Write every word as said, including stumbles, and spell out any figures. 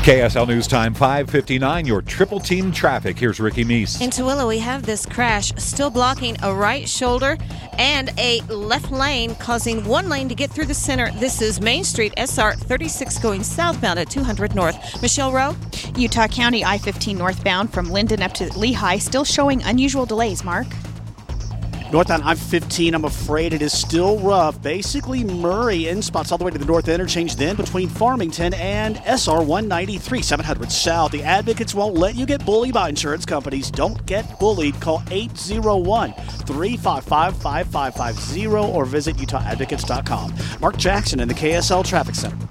K S L News Time five fifty-nine, your triple team traffic. Here's Ricky Meese. In Tooele, we have this crash still blocking a right shoulder and a left lane, causing one lane to get through the center. This is Main Street, S R thirty-six going southbound at two hundred North. Michelle Rowe? Utah County I fifteen northbound from Linden up to Lehigh, still showing unusual delays, Mark. Northbound I fifteen, I'm afraid it is still rough. Basically, Murray in spots all the way to the north interchange, then between Farmington and S R one ninety-three, seven hundred south. The advocates won't let you get bullied by insurance companies. Don't get bullied. Call eight oh one, three five five, five five five zero or visit utah advocates dot com. Mark Jackson in the K S L Traffic Center.